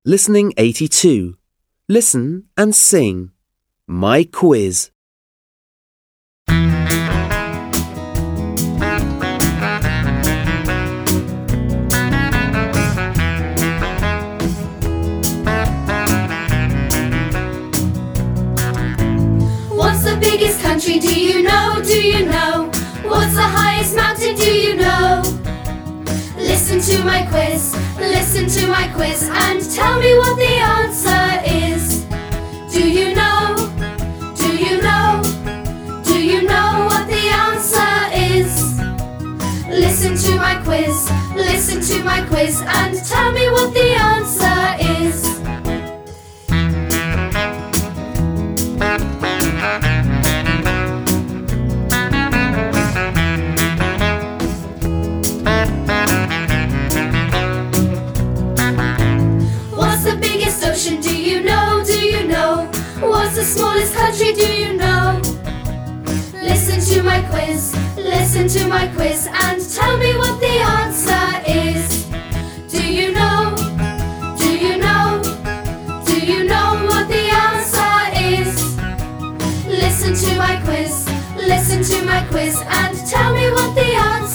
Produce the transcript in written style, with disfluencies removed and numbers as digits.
Listening 82. Listen and sing. My quiz. What's the biggest country? Do you know? Do you know? What's the highest mountain? Do you know? Listen to my quiz, listen to my quiz, and tell me what the answer is. Do you know? Do you know? Do you know what the answer is? Listen to my quiz, listen to my quiz, and tell me what the answer is. What's the biggest ocean? Do you know? Do you know? What's the smallest country? Do you know? Listen to my quiz, listen to my quiz, and tell me what the answer is. Do you know? Do you know? Do you know what the answer is? Listen to my quiz, and tell me what the answer is.